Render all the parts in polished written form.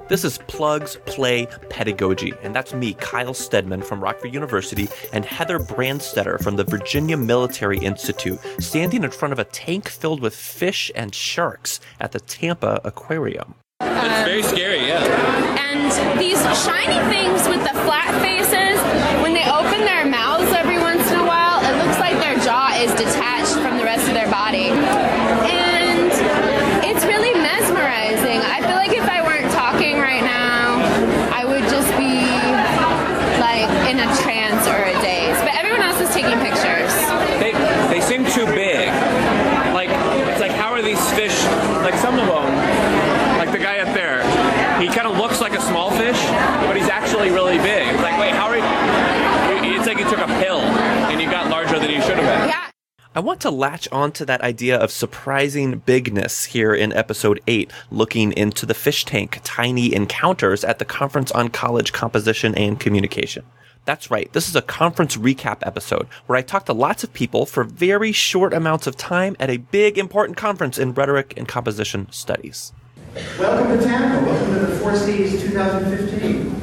This is Plugs Play Pedagogy, and that's me, Kyle Stedman from Rockford University, and Heather Brandstetter from the Virginia Military Institute, standing in front of a tank filled with fish and sharks at the Tampa Aquarium. It's very scary, yeah. And these shiny things with the flat faces, when they open their mouths every once in a while, it looks like their jaw is detached from the rest of their body. And it's really mesmerizing. I feel like if I weren't talking right now, I would just be like in a trance or a daze. But everyone else is taking pictures. They seem too big. Like, it's like, how are these fish, like some of them, like the guy up there, he kind of looks like a small fish, but he's actually really big. It's like, wait, how are you? It's like you took a pill and you got larger than you should have been. Yeah. I want to latch on to that idea of surprising bigness here in episode 8, looking into the fish tank, tiny encounters at the Conference on College Composition and Communication. That's right, this is a conference recap episode where I talk to lots of people for very short amounts of time at a big important conference in rhetoric and composition studies. Welcome to Tampa. Welcome to the 4Cs 2015.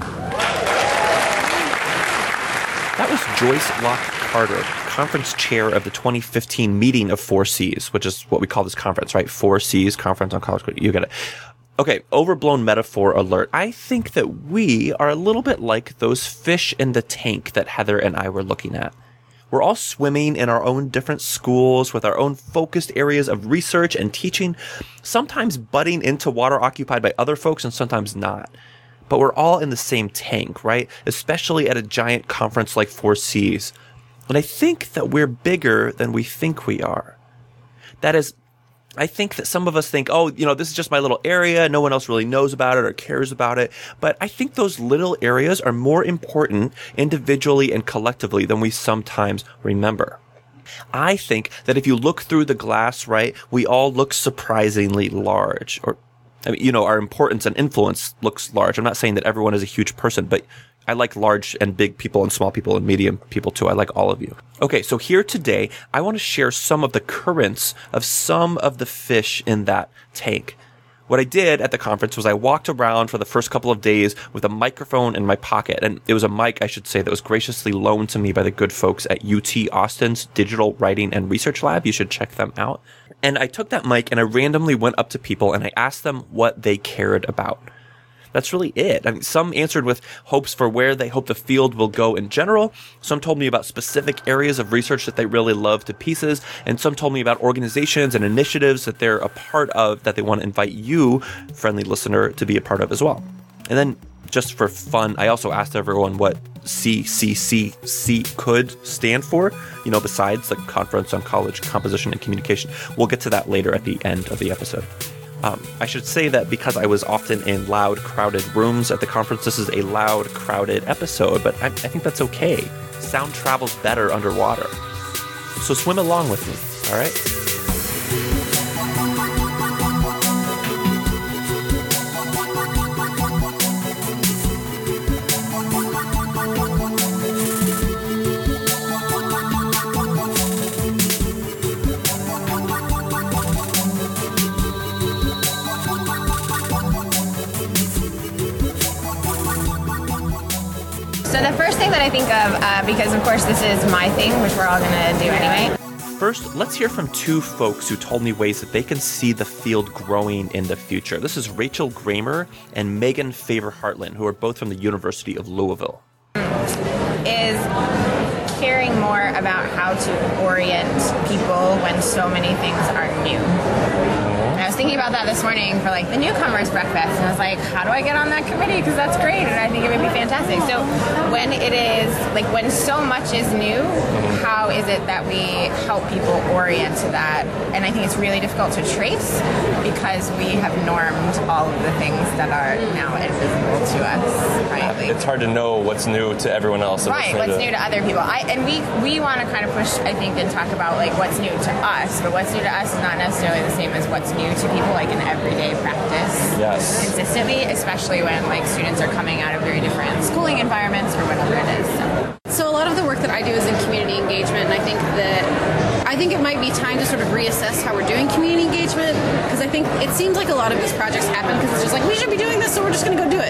That was Joyce Locke Carter, conference chair of the 2015 meeting of 4Cs, which is what we call this conference, right? 4Cs, Conference on College. You get it. Okay, overblown metaphor alert. I think that we are a little bit like those fish in the tank that Heather and I were looking at. We're all swimming in our own different schools with our own focused areas of research and teaching, sometimes butting into water occupied by other folks and sometimes not. But we're all in the same tank, right? Especially at a giant conference like 4Cs. And I think that we're bigger than we think we are. That is, I think that some of us think, oh, this is just my little area. No one else really knows about it or cares about it. But I think those little areas are more important individually and collectively than we sometimes remember. I think that if you look through the glass, right, we all look surprisingly large. Our importance and influence looks large. I'm not saying that everyone is a huge person, but I like large and big people and small people and medium people too. I like all of you. Okay, so here today, I want to share some of the currents of some of the fish in that tank. What I did at the conference was I walked around for the first couple of days with a microphone in my pocket. And it was a mic, I should say, that was graciously loaned to me by the good folks at UT Austin's Digital Writing and Research Lab. You should check them out. And I took that mic and I randomly went up to people and I asked them what they cared about. That's really it. I mean, some answered with hopes for where they hope the field will go in general. Some told me about specific areas of research that they really love to pieces. And some told me about organizations and initiatives that they're a part of that they want to invite you, friendly listener, to be a part of as well. And then just for fun, I also asked everyone what CCCC could stand for, besides the Conference on College Composition and Communication. We'll get to that later at the end of the episode. I should say that because I was often in loud, crowded rooms at the conference, this is a loud, crowded episode, but I think that's okay. Sound travels better underwater. So swim along with me, all right? So the first thing that I think of, because of course this is my thing, which we're all going to do anyway. First, let's hear from two folks who told me ways that they can see the field growing in the future. This is Rachel Gramer and Megan Favor-Hartland, who are both from the University of Louisville. Is caring more about how to orient people when so many things are new. And I was thinking about that this morning for the newcomers breakfast, and I was like, how do I get on that committee? Because that's great, and I think it would be fantastic. So when it is, when so much is new, how is it that we help people orient to that? And I think it's really difficult to trace because we have normed all of the things that are now invisible to us, right? It's hard to know what's new to everyone else. Right, what's new to other people. And we want to kind of push, I think, and talk about what's new to us, but what's new to us is not necessarily the same as what's new to people in everyday practice. Yes. Consistently, especially when students are coming out of very different schooling environments or whatever it is. So a lot of the work that I do is in community engagement, and I think it might be time to sort of reassess how we're doing community engagement, because I think it seems like a lot of these projects happen because it's just we should be doing this, so we're just going to go do it.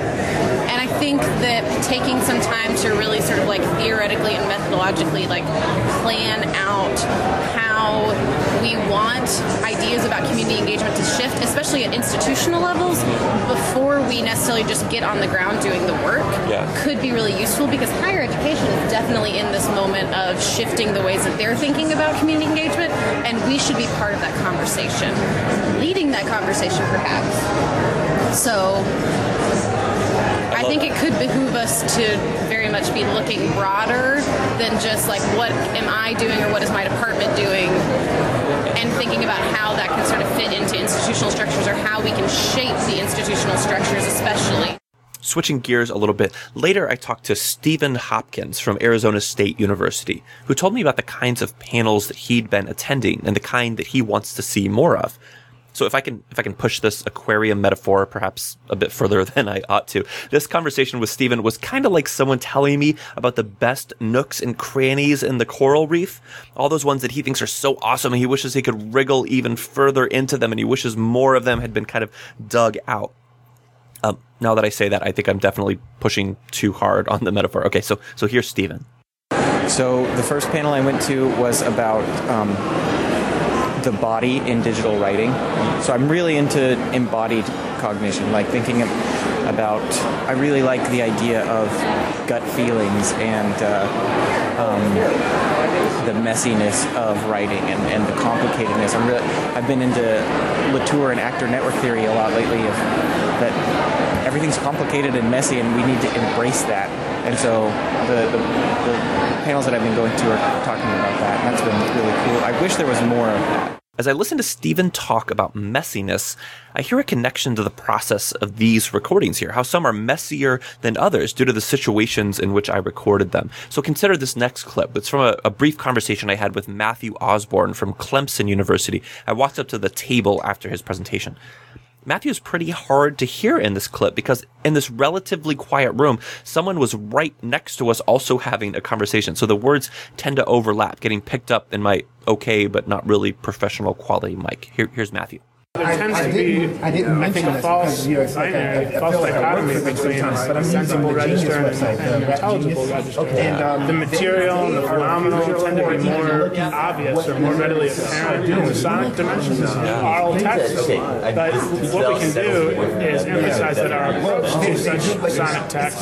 taking some time to really sort of like theoretically and methodologically like plan out how we want ideas about community engagement to shift, especially at institutional levels, before we necessarily just get on the ground doing the work, could be really useful, because higher education is definitely in this moment of shifting the ways that they're thinking about community engagement, and we should be part of that conversation, leading that conversation perhaps. So I think it could behoove us to very much be looking broader than just like, what am I doing or what is my department doing, and thinking about how that can sort of fit into institutional structures, or how we can shape the institutional structures especially. Switching gears a little bit, later I talked to Stephen Hopkins from Arizona State University, who told me about the kinds of panels that he'd been attending and the kind that he wants to see more of. So if I can push this aquarium metaphor perhaps a bit further than I ought to, this conversation with Stephen was kind of like someone telling me about the best nooks and crannies in the coral reef, all those ones that he thinks are so awesome and he wishes he could wriggle even further into them, and he wishes more of them had been kind of dug out. Now that I say that, I think I'm definitely pushing too hard on the metaphor. Okay, so here's Stephen. So the first panel I went to was about the body in digital writing. So I'm really into embodied cognition, like thinking about, I really like the idea of gut feelings and the messiness of writing and the complicatedness. I've been into Latour and actor network theory a lot lately, of that everything's complicated and messy, and we need to embrace that. And so the panels that I've been going to are talking about that, and that's been really cool. I wish there was more of that. As I listen to Stephen talk about messiness, I hear a connection to the process of these recordings here, how some are messier than others due to the situations in which I recorded them. So consider this next clip. It's from a brief conversation I had with Matthew Osborne from Clemson University. I walked up to the table after his presentation. Matthew is pretty hard to hear in this clip because in this relatively quiet room, someone was right next to us also having a conversation. So the words tend to overlap, getting picked up in my okay but not really professional quality mic. Here's Matthew. There tends to be, I think, a false binary, false dichotomy between a sensible register and an intelligible register. The material and the phenomenal tend to be more obvious or more readily apparent in the sonic dimensions of oral text. But what we can do is emphasize that our approach to such sonic text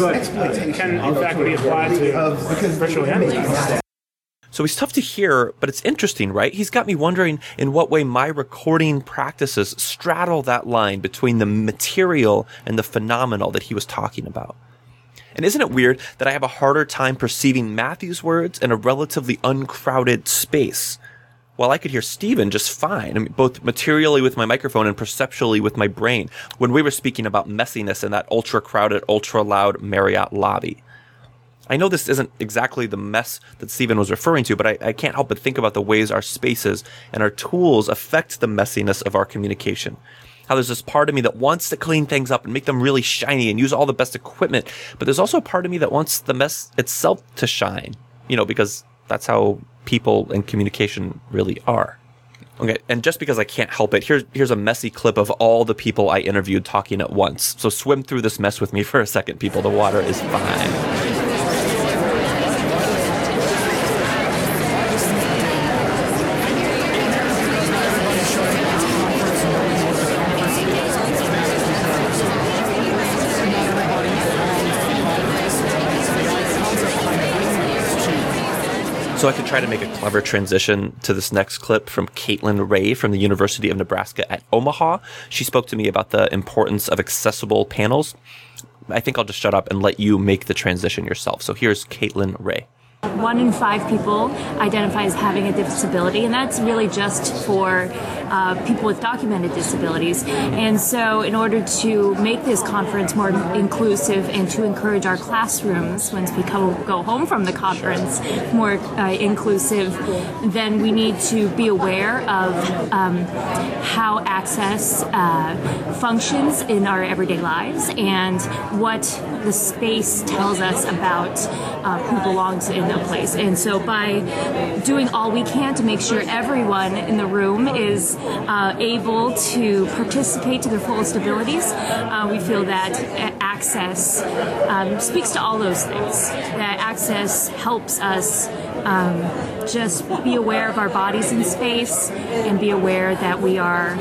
can, in fact, be applied to virtually anything. So he's tough to hear, but it's interesting, right? He's got me wondering in what way my recording practices straddle that line between the material and the phenomenal that he was talking about. And isn't it weird that I have a harder time perceiving Matthew's words in a relatively uncrowded space, while I could hear Stephen just fine, I mean, both materially with my microphone and perceptually with my brain, when we were speaking about messiness in that ultra-crowded, ultra-loud Marriott lobby. I know this isn't exactly the mess that Stephen was referring to, but I can't help but think about the ways our spaces and our tools affect the messiness of our communication. How there's this part of me that wants to clean things up and make them really shiny and use all the best equipment, but there's also a part of me that wants the mess itself to shine, because that's how people and communication really are. Okay, and just because I can't help it, here's a messy clip of all the people I interviewed talking at once. So swim through this mess with me for a second, people. The water is fine. So I could try to make a clever transition to this next clip from Caitlin Ray from the University of Nebraska at Omaha. She spoke to me about the importance of accessible panels. I think I'll just shut up and let you make the transition yourself. So here's Caitlin Ray. 1 in 5 people identify as having a disability, and that's really just for people with documented disabilities. And so in order to make this conference more inclusive and to encourage our classrooms, once we go home from the conference, more inclusive, then we need to be aware of how access functions in our everyday lives and what the space tells us about who belongs in no place. And so by doing all we can to make sure everyone in the room is able to participate to their fullest abilities, we feel that access speaks to all those things. That access helps us just be aware of our bodies in space and be aware that we are,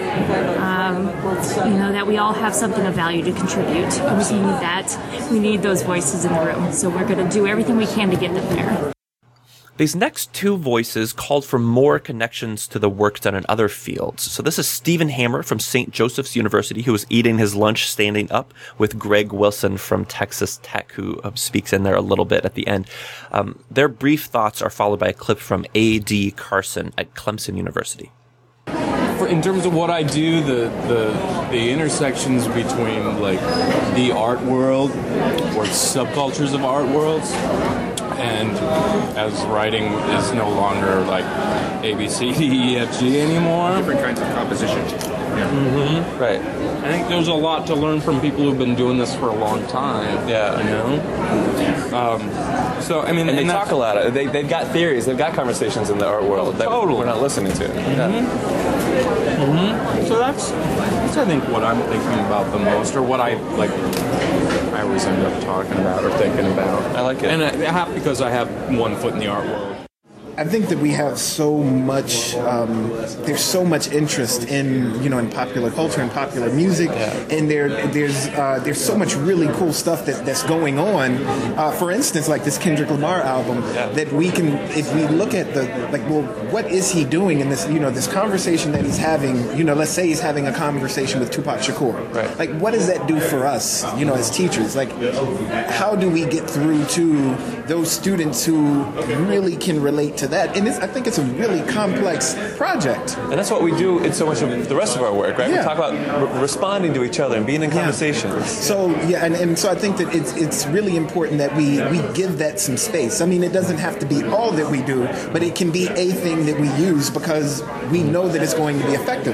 that we all have something of value to contribute. And we need that. We need those voices in the room. So we're going to do everything we can to get them there. These next two voices called for more connections to the work done in other fields. So this is Stephen Hammer from St. Joseph's University, who was eating his lunch standing up, with Greg Wilson from Texas Tech, who speaks in there a little bit at the end. Their brief thoughts are followed by a clip from A.D. Carson at Clemson University. In terms of what I do, the intersections between like the art world or subcultures of art worlds, and as writing is no longer like A, B, C, D, E, F, G anymore. Different kinds of composition. Yeah. Mm-hmm. Right. I think there's a lot to learn from people who've been doing this for a long time. Yeah. You know? So, I mean... And they talk a lot. They've got theories. They've got conversations in the art world that we're not listening to. Mm-hmm. Yeah. Mm-hmm. So that's I think what I'm thinking about the most, or what I always end up talking about or thinking about. I like it. And because I have one foot in the art world. I think that we have so much. There's so much interest in in popular culture and popular music, and there's so much really cool stuff that's going on. For instance, like this Kendrick Lamar album, that we can, if we look at what is he doing in this? This conversation that he's having. Let's say he's having a conversation with Tupac Shakur. Right. Like, what does that do for us? As teachers, like, how do we get through to those students who really can relate to that? And I think it's a really complex project. And that's what we do in so much of the rest of our work, right? Yeah. We talk about responding to each other and being in conversation. So, and so I think that it's really important that we give that some space. I mean, it doesn't have to be all that we do, but it can be a thing that we use because we know that it's going to be effective.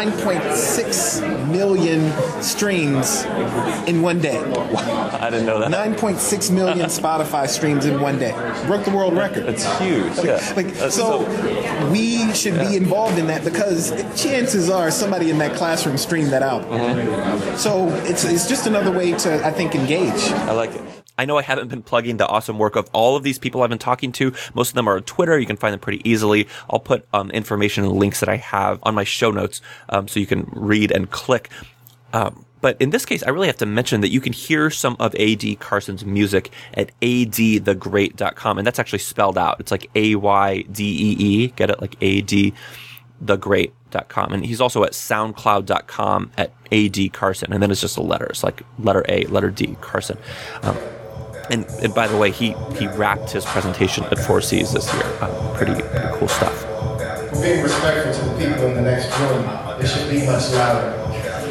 9.6 million streams in one day. I didn't know that. 9.6 million Spotify streams in one day. Broke the world record. It's huge. So we should be involved in that because chances are somebody in that classroom streamed that out. Mm-hmm. So it's just another way to, I think, engage. I like it. I know I haven't been plugging the awesome work of all of these people I've been talking to. Most of them are on Twitter. You can find them pretty easily. I'll put information and links that I have on my show notes so you can read and click. But in this case, I really have to mention that you can hear some of A.D. Carson's music at adthegreat.com. And that's actually spelled out. It's like AYDEE. Get it? Like adthegreat.com. And he's also at soundcloud.com at A.D. Carson. And then it's just the letters, like letter A, letter D, Carson. And by the way, he wrapped his presentation at 4Cs this year. Pretty cool stuff. Being respectful to the people in the next room, it should be much louder.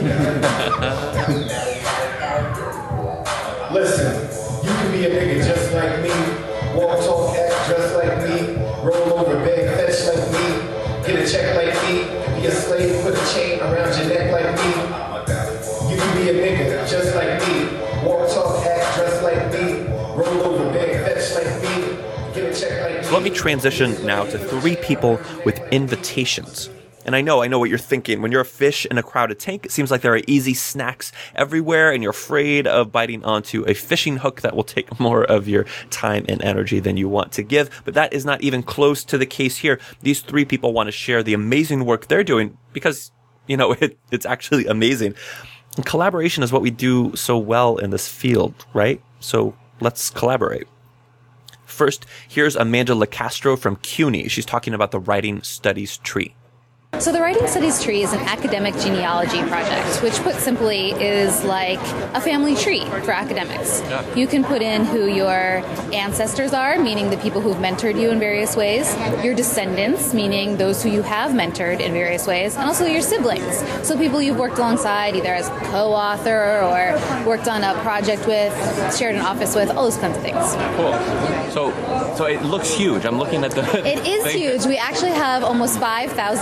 Listen, you can be a nigga just like me, walk, talk, act just like me, roll over, beg, fetch like me, get a check like me, be a slave, put a chain around your neck like me. You can be a nigga just like me, walk, talk, act just like me, roll over, beg, fetch like me, get a check like me. So let me transition now to three people with invitations. And I know what you're thinking. When you're a fish in a crowded tank, it seems like there are easy snacks everywhere, and you're afraid of biting onto a fishing hook that will take more of your time and energy than you want to give. But that is not even close to the case here. These three people want to share the amazing work they're doing because, it's actually amazing. And collaboration is what we do so well in this field, right? So let's collaborate. First, here's Amanda LaCastro from CUNY. She's talking about the Writing Studies Tree. So the Writing Studies Tree is an academic genealogy project, which put simply is like a family tree for academics. Yeah. You can put in who your ancestors are, meaning the people who've mentored you in various ways, your descendants, meaning those who you have mentored in various ways, and also your siblings. So people you've worked alongside, either as co-author or worked on a project with, shared an office with, all those kinds of things. Cool. So it looks huge. I'm looking at the... It is huge. We actually have almost 5,000 people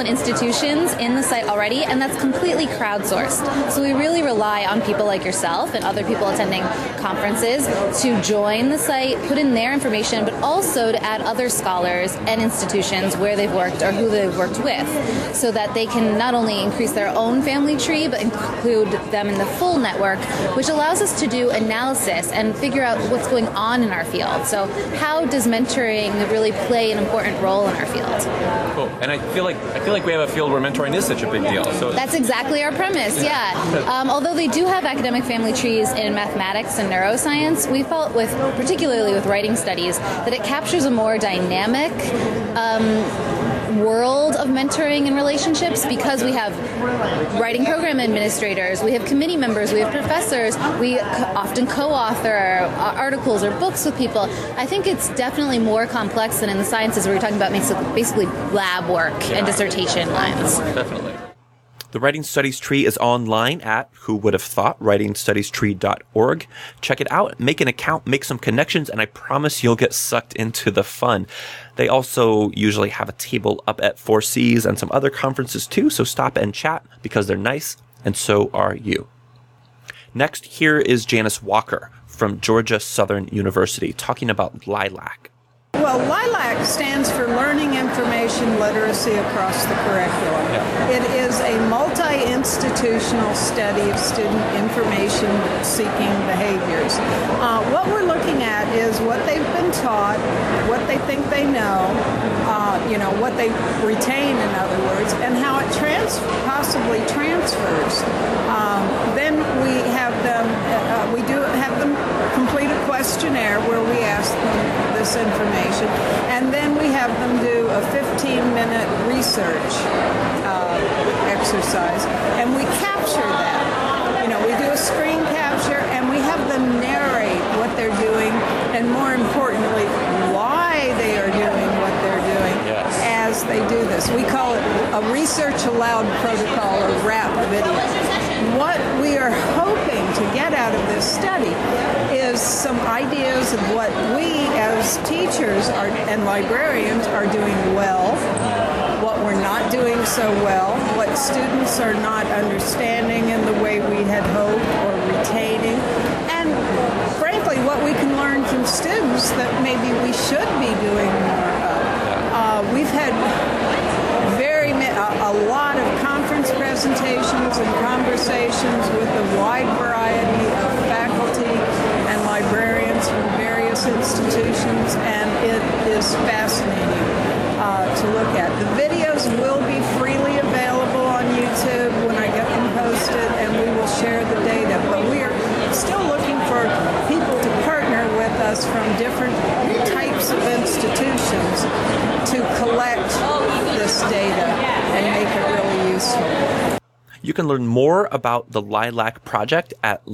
and institutions in the site already, and that's completely crowdsourced. So we really rely on people like yourself and other people attending conferences to join the site, put in their information, but also to add other scholars and institutions where they've worked or who they've worked with, so that they can not only increase their own family tree, but include them in the full network, which allows us to do analysis and figure out what's going on in our field. So how does mentoring really play an important role in our field? Cool. And I feel like we have a field where mentoring is such a big deal. So that's exactly our premise. Yeah. Although they do have academic family trees in mathematics and neuroscience, we felt particularly with writing studies, that it captures a more dynamic world of mentoring and relationships, because we have writing program administrators, we have committee members, we have professors, we often co-author articles or books with people. I think it's definitely more complex than in the sciences where you're talking about basically lab work and dissertation lines. Definitely. The Writing Studies Tree is online at, who would have thought, writingstudiestree.org. Check it out, make an account, make some connections, and I promise you'll get sucked into the fun. They also usually have a table up at 4Cs and some other conferences too, so stop and chat because they're nice, and so are you. Next, here is Janice Walker from Georgia Southern University talking about LILAC. Well, LILAC stands for Learning Information Literacy Across the Curriculum. It is a multi-institutional study of student information-seeking behaviors. What we're looking at is what they've been taught, what they think they know, what they retain, in other words, and how it possibly transfers. Then we have them, complete a questionnaire where we ask them this information, and then we have them do a 15-minute research exercise, and we capture that. We do a screen capture, and we have them narrate what they're doing, and more importantly, why they are doing what they're doing as they do this. We call it a Research Aloud Protocol, or RAP video. What we are hoping to get out of this study is some ideas of what we as teachers and librarians are doing well, what we're not doing so well, what students are not understanding in the way we had hoped or retaining, and frankly what we can learn from students that maybe we should be doing more of. We've had a lot of conference presentations and conversations with a wide variety of faculty and librarians from various institutions, and it is fascinating to look at. The videos will be freely available on YouTube when I get them posted, and we will share the data. But we are still looking for people to partner with us from different types of institutions to collect this data and make it really useful. You can learn more about the LILAC project at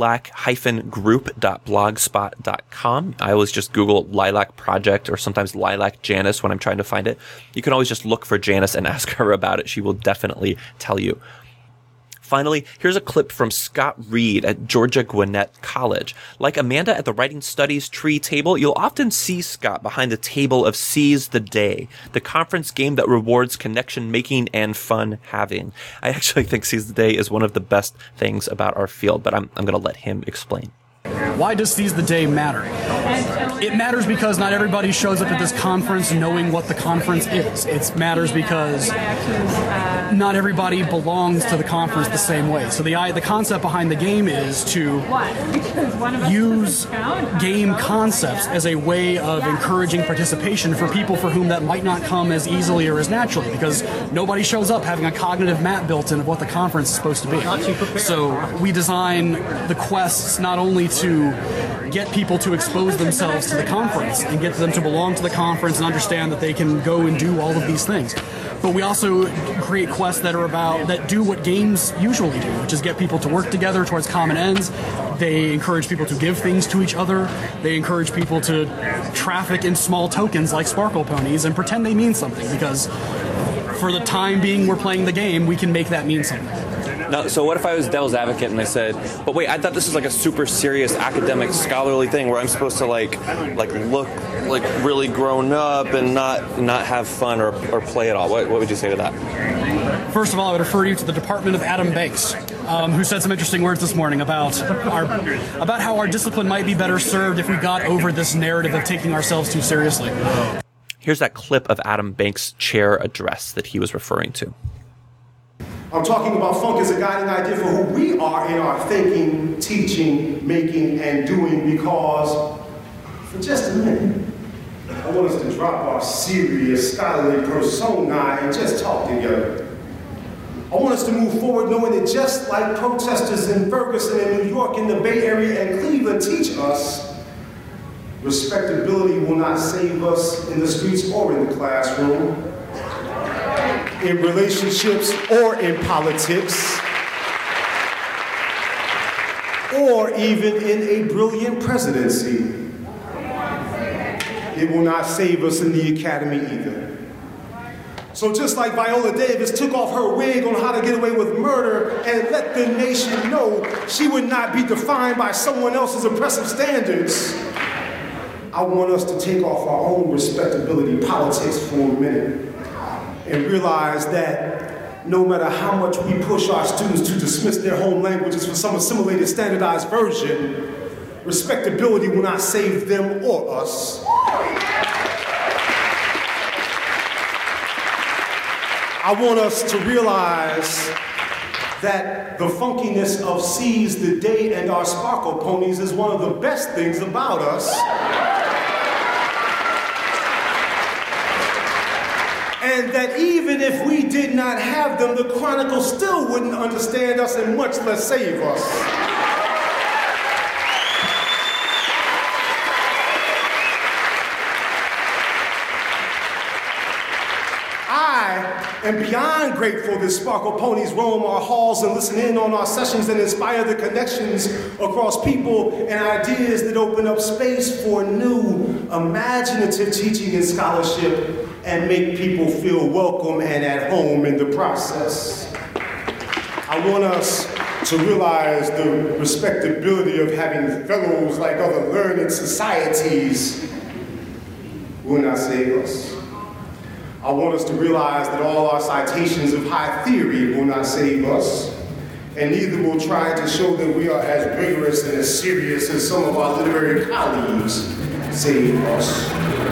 lilac-group.blogspot.com. I always just Google LILAC project or sometimes LILAC Janice when I'm trying to find it. You can always just look for Janice and ask her about it. She will definitely tell you. Finally, here's a clip from Scott Reed at Georgia Gwinnett College. Like Amanda at the Writing Studies Tree table, you'll often see Scott behind the table of Seize the Day, the conference game that rewards connection making and fun having. I actually think Seize the Day is one of the best things about our field, but I'm going to let him explain. Why does Seize the Day matter? It matters because not everybody shows up at this conference knowing what the conference is. It matters because not everybody belongs to the conference the same way. So the concept behind the game is to use game concepts as a way of encouraging participation for people for whom that might not come as easily or as naturally, because nobody shows up having a cognitive map built in of what the conference is supposed to be. So we design the quests not only to get people to expose themselves to the conference and get them to belong to the conference and understand that they can go and do all of these things, but we also create quests that do what games usually do, which is get people to work together towards common ends. They encourage people to give things to each other. They encourage people to traffic in small tokens like sparkle ponies and pretend they mean something, because for the time being we're playing the game, we can make that mean something. Now, so what if I was devil's advocate and I said, but wait, I thought this was like a super serious academic scholarly thing where I'm supposed to like look like really grown up and not have fun or play at all. What would you say to that? First of all, I would refer you to the department of Adam Banks, who said some interesting words this morning about how our discipline might be better served if we got over this narrative of taking ourselves too seriously. Here's that clip of Adam Banks' chair address that he was referring to. I'm talking about funk as a guiding idea for who we are in our thinking, teaching, making, and doing, because for just a minute, I want us to drop our serious scholarly persona and just talk together. I want us to move forward knowing that just like protesters in Ferguson and New York, in the Bay Area and Cleveland teach us, respectability will not save us in the streets or in the classroom, in relationships or in politics, or even in a brilliant presidency. It will not save us in the academy either. So just like Viola Davis took off her wig on How to Get Away with Murder and let the nation know she would not be defined by someone else's oppressive standards, I want us to take off our own respectability politics for a minute and realize that no matter how much we push our students to dismiss their home languages for some assimilated standardized version, respectability will not save them or us. I want us to realize that the funkiness of Seize the Day and our Sparkle Ponies is one of the best things about us. And that even if we did not have them, the Chronicle still wouldn't understand us and much less save us. I am beyond grateful that Sparkle Ponies roam our halls and listen in on our sessions and inspire the connections across people and ideas that open up space for new, imaginative teaching and scholarship and make people feel welcome and at home in the process. I want us to realize the respectability of having fellows like other learned societies will not save us. I want us to realize that all our citations of high theory will not save us, and neither will try to show that we are as rigorous and as serious as some of our literary colleagues save us.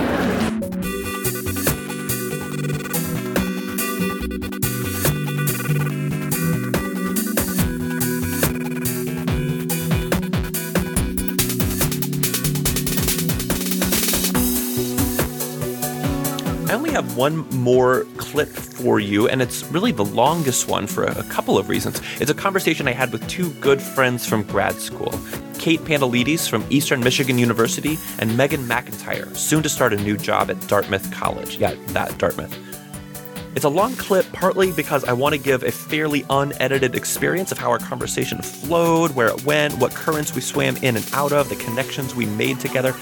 I only have one more clip for you, and it's really the longest one for a couple of reasons. It's a conversation I had with two good friends from grad school, Kate Pandelides from Eastern Michigan University and Megan McIntyre, soon to start a new job at Dartmouth College. Yeah, that Dartmouth. It's a long clip partly because I want to give a fairly unedited experience of how our conversation flowed, where it went, what currents we swam in and out of, the connections we made together.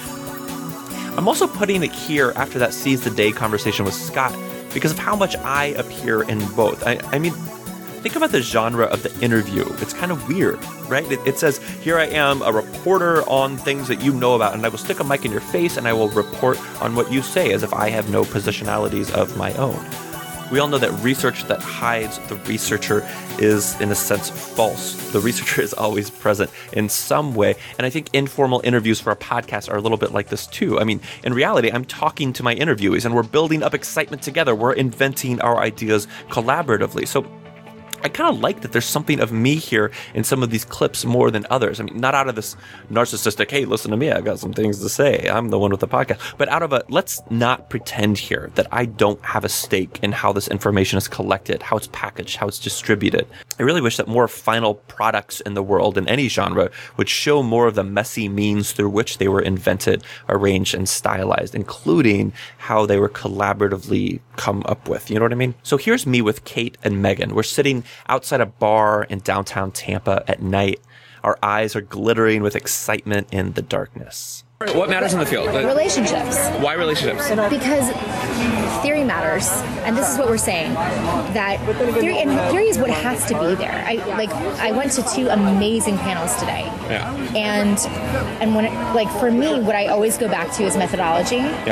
I'm also putting it here after that Seize the Day conversation with Scott because of how much I appear in both. I mean, think about the genre of the interview. It's kind of weird, right? It says, here I am, a reporter on things that you know about, and I will stick a mic in your face and I will report on what you say as if I have no positionalities of my own. We all know that research that hides the researcher is, in a sense, false. The researcher is always present in some way. And I think informal interviews for a podcast are a little bit like this too. I mean, in reality, I'm talking to my interviewees and we're building up excitement together. We're inventing our ideas collaboratively. So I kind of like that there's something of me here in some of these clips more than others. I mean, not out of this narcissistic, hey, listen to me, I've got some things to say, I'm the one with the podcast, but out of a, let's not pretend here that I don't have a stake in how this information is collected, how it's packaged, how it's distributed. I really wish that more final products in the world in any genre would show more of the messy means through which they were invented, arranged, and stylized, including how they were collaboratively come up with. You know what I mean? So here's me with Kate and Megan. We're sitting outside a bar in downtown Tampa at night. Our eyes are glittering with excitement in the darkness. What matters in the field? Relationships. Why relationships? Because theory matters, and this is what we're saying. That theory is what has to be there. I went to 2 amazing panels today. Yeah. And when for me, what I always go back to is methodology. Yeah.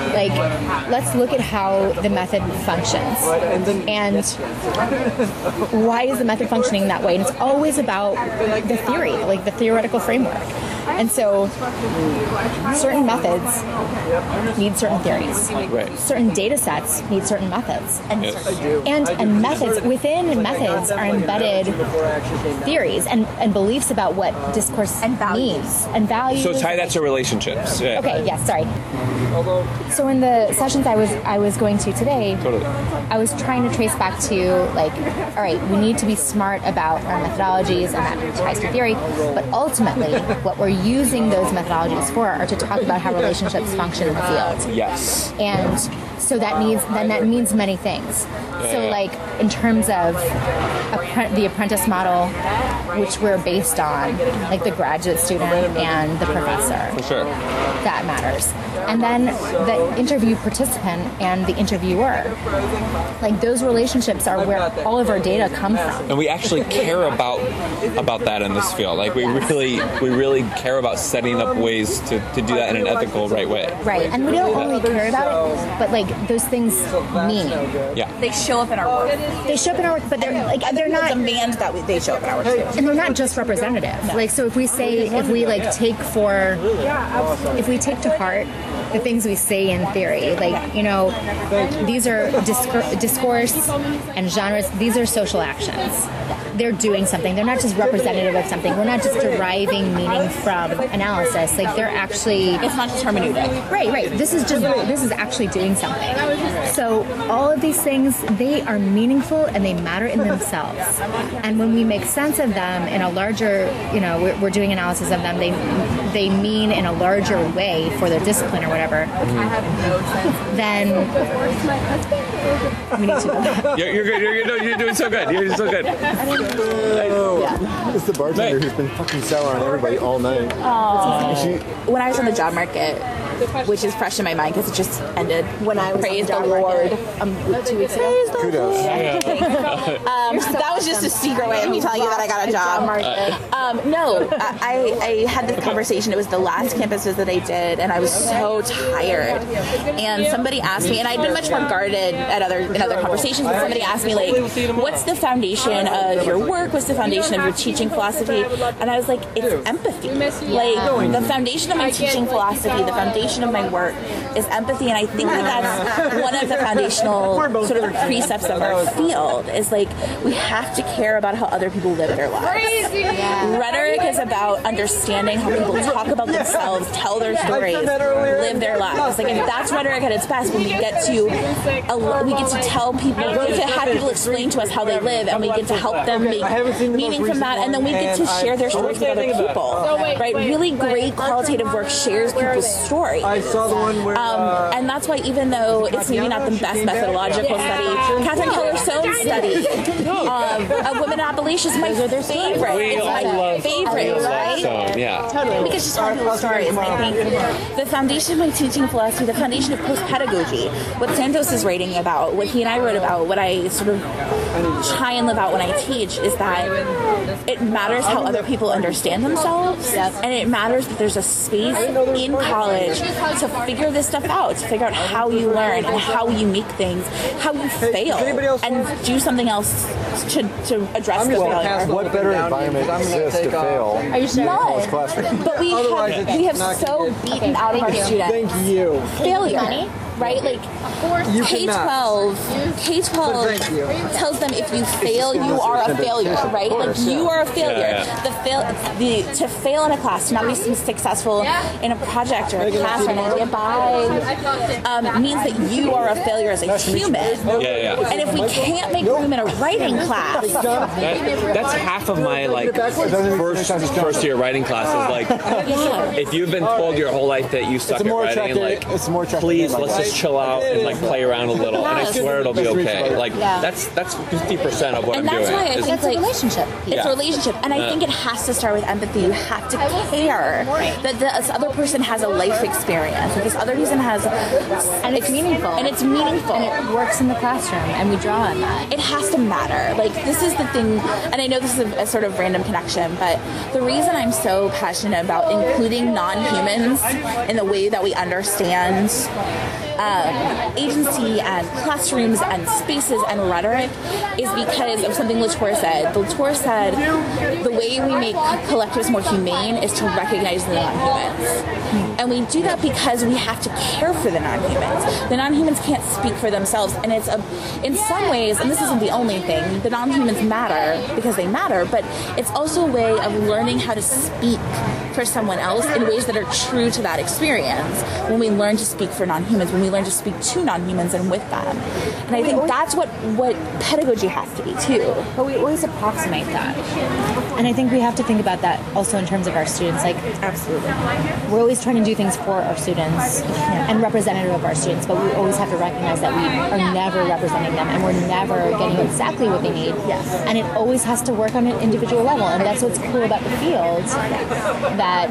Like, let's look at how the method functions. And why is the method functioning that way? And it's always about the theory, like the theoretical framework. And so certain methods need certain theories. Right. Certain data sets need certain methods. And, Yes. and methods, within methods are embedded theories and beliefs about what discourse means and values. So tie that to relationships. Yeah. Okay, yes, sorry. So in the sessions I was going to today, Totally. I was trying to trace back to, like, all right, we need to be smart about our methodologies, and that ties to theory, but ultimately what we're using those methodologies for are to talk about how relationships function in the field. Yes. And so that means many things. So, like, in terms of the apprentice model, which we're based on, like the graduate student and the professor. For sure. That matters. And then the interview participant and the interviewer. Like, those relationships are where all of our data come from. And we actually care about that in this field. Like, we really care about setting up ways to do that in an ethical, right way. Right. And we don't only care about it, but, like, those things mean. Yeah. They show up in our work. They show up in our work, but they're like, they're not demand that they show up in our work too. And they're not just representative. Like, so if we take to heart the things we say in theory, like, you know, these are discourse and genres. These are social actions. They're doing something. They're not just representative of something. We're not just deriving meaning from analysis. Like, they're actually... It's not just hermeneutic. Right. This is actually doing something. So all of these things, they are meaningful and they matter in themselves. And when we make sense of them in a larger, you know, we're doing analysis of them, they mean in a larger way for their discipline or whatever, then we need to know that. You're good. You're doing so good. You're so good. It's the bartender who's been fucking sour on everybody all night. When I was on the job market, which is fresh in my mind because it just ended. When I was praise the Lord 2 weeks ago. Kudos. So that was just a secret way of me telling you that I got a job. No, I had this conversation. It was the last campus visit I did, and I was so tired. And somebody asked me, and I'd been much more guarded in other conversations, but somebody asked me, like, what's the foundation of your work? What's the foundation of your teaching philosophy? And I was like, it's empathy. Like, the foundation of my teaching philosophy, the foundation of my work is empathy, and I think that's one of the foundational sort of precepts of our field is, like, we have to care about how other people live their lives. Rhetoric is about understanding how people talk about themselves, tell their stories, live their lives. Like, if that's rhetoric at its best, when we get to tell people, we get to have people explain to us how they live, and we get to help them make meaning from that, and then we get to share their stories with other people. Right? Really great qualitative work shares people's stories. I saw the one where... and that's why, even though it's maybe not the best methodological study, Catherine Keller-Soane's study of women in Appalachia is my favorite. It's my favorite, right? Yeah. Totally. Because she's telling people's stories. And I think the foundation of my teaching philosophy, the foundation of post-pedagogy, what Santos is writing about, what he and I wrote about, what I sort of try and live out when I teach, is that it matters how other people understand themselves, and it matters that there's a space in college to figure this stuff out, to figure out how you learn and how you make things, how you fail, and do something else to address the failure. What better environment exists to fail? Are you sure? None. But we have so beaten out of our students. Thank you. Failure. Right? Like, K-12 tells them if you fail, you are a failure, right? Like, you are a failure. To fail in a class, to not be successful in a project or a class or an idea means that you are a failure as a human. And if we can't make room in a writing class... That's half of my, like, first year writing classes. Like, if you've been told your whole life that you suck at writing, like, please, let's just chill out and, like, play around a little, and I swear it'll be okay. Like, that's 50% of what I'm doing. And that's why I think, it's a relationship. It's a relationship, and I think it has to start with empathy. You have to care that this other person has a life experience, that this other person has, and it's meaningful, and it works in the classroom, and we draw on that. It has to matter. Like, this is the thing, and I know this is a sort of random connection, but the reason I'm so passionate about including non-humans in the way that we understand agency and classrooms and spaces and rhetoric is because of something Latour said. Latour said the way we make collectives more humane is to recognize the non-humans. And we do that because we have to care for the non-humans. The non-humans can't speak for themselves, and it's in some ways, and this isn't the only thing, the non-humans matter because they matter, but it's also a way of learning how to speak for someone else in ways that are true to that experience. When we learn to speak for non-humans, when we learn to speak to non-humans and with them. And I think that's what pedagogy has to be too. But we always approximate that. And I think we have to think about that also in terms of our students. Like, absolutely. We're always trying to do things for our students and representative of our students, but we always have to recognize that we are never representing them and we're never getting exactly what they need. Yes. And it always has to work on an individual level. And that's what's cool about the field, that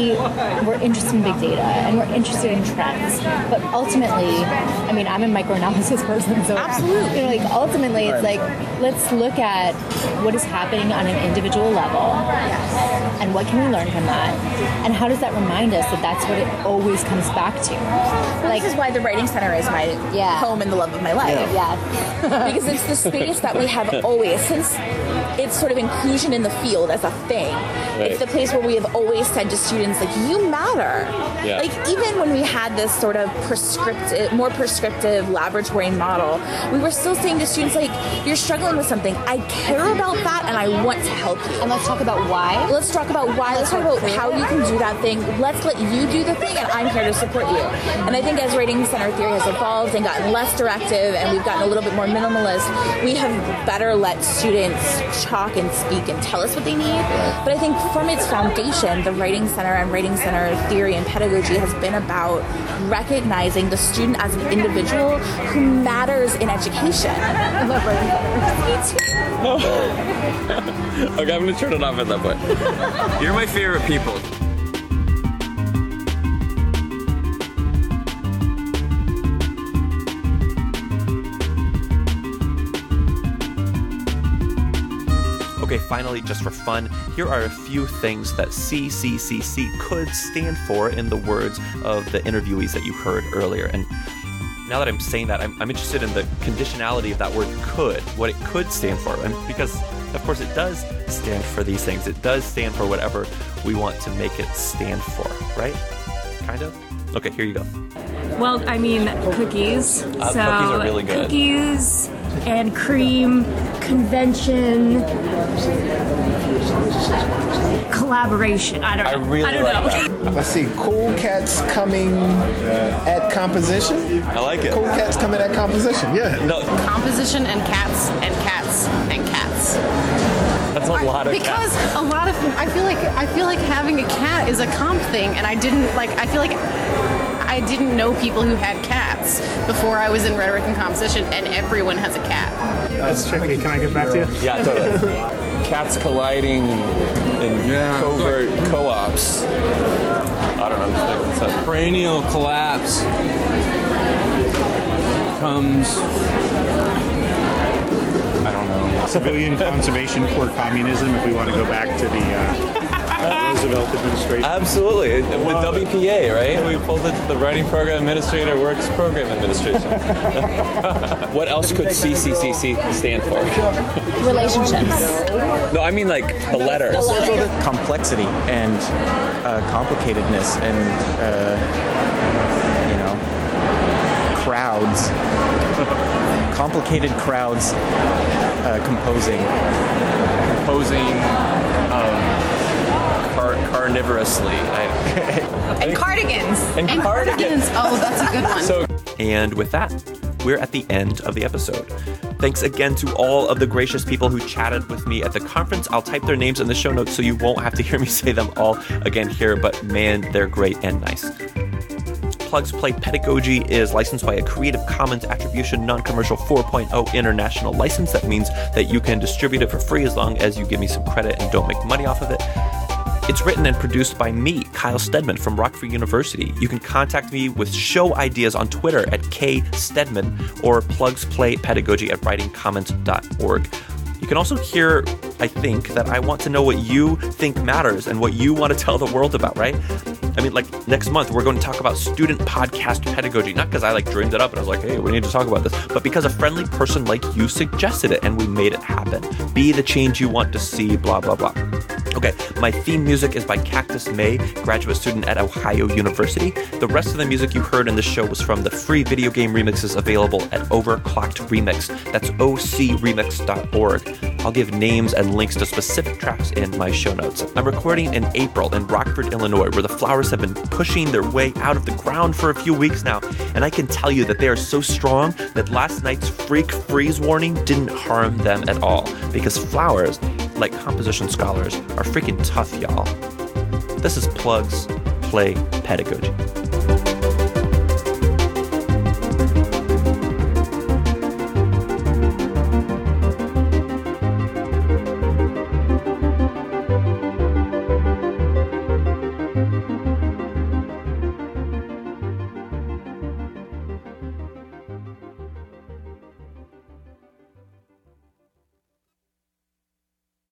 we're interested in big data and we're interested in trends. But ultimately, I mean, I'm a microanalysis person, so absolutely, you know, like ultimately, it's like let's look at what is happening on an individual level, and what can we learn from that, and how does that remind us that that's what it always comes back to. Well, like, this is why the Writing Center is my home and the love of my life. Yeah. Because it's the space that we have always, since it's sort of inclusion in the field as a thing. Right. It's the place where we have always said to students, like, you matter. Yeah. Like, even when we had this sort of more prescriptive laboratory model, we were still saying to students, like, you're struggling with something. I care about that and I want to help you. And let's talk about why. Let's talk about why. Let's talk about how you can do that thing. Let's let you do the thing and I'm here to support you. And I think as Writing Center theory has evolved and gotten less directive and we've gotten a little bit more minimalist, we have better let students talk and speak and tell us what they need. But I think from its foundation, the Writing Center and Writing Center theory and pedagogy has been about recognizing the student as an individual who matters in education. I love Writing Center. Me too. Okay, I'm going to turn it off at that point. You're my favorite people. Okay, finally, just for fun, here are a few things that CCCC could stand for in the words of the interviewees that you heard earlier. And now that I'm saying that, I'm interested in the conditionality of that word could, what it could stand for. And because, of course, it does stand for these things. It does stand for whatever we want to make it stand for, right? Kind of? Okay, here you go. Well, I mean, cookies. Cookies are really good. Cookies and cream, convention, collaboration. I don't know. That. Let's see. Cool Cats coming at composition. I like it. Cool Cats coming at composition. Yeah. No. Composition and cats and cats and cats. That's a lot of because cats. a lot of I feel like having a cat is a comp thing, and I feel like I didn't know people who had cats before I was in rhetoric and composition, and everyone has a cat. That's tricky. Can I get back to you? Yeah, totally. Cats colliding in covert co-ops. I don't know. What's that? Cranial collapse comes. I don't know. Civilian conservation for communism, if we want to go back to the Roosevelt administration. Absolutely. With WPA, right? We pulled it, the Writing Program Administrator Works Program Administration. What else could CCCC stand for? Relationships. No, I mean like the letter. Complexity and complicatedness and, crowds. Complicated crowds composing. Carnivorously. And cardigans. And cardigans. Oh, that's a good one. And with that, we're at the end of the episode. Thanks again to all of the gracious people who chatted with me at the conference. I'll type their names in the show notes so you won't have to hear me say them all again here, but man, they're great and nice. Plugs Play Pedagogy is licensed by a Creative Commons Attribution Non-Commercial 4.0 international license. That means that you can distribute it for free as long as you give me some credit and don't make money off of it. It's written and produced by me, Kyle Stedman from Rockford University. You can contact me with show ideas on Twitter at kstedman or plugsplaypedagogy@writingcommons.org. You can also hear, I think, that I want to know what you think matters and what you want to tell the world about, right? I mean, like next month, we're going to talk about student podcast pedagogy. Not because I like dreamed it up and I was like, hey, we need to talk about this, but because a friendly person like you suggested it and we made it happen. Be the change you want to see, blah, blah, blah. Okay, my theme music is by Cactus May, graduate student at Ohio University. The rest of the music you heard in the show was from the free video game remixes available at Overclocked Remix. That's ocremix.org. I'll give names and links to specific tracks in my show notes. I'm recording in April in Rockford, Illinois, where the flowers have been pushing their way out of the ground for a few weeks now, and I can tell you that they are so strong that last night's freak freeze warning didn't harm them at all, because flowers, like composition scholars, are freaking tough, y'all. This is Plugs Play Pedagogy.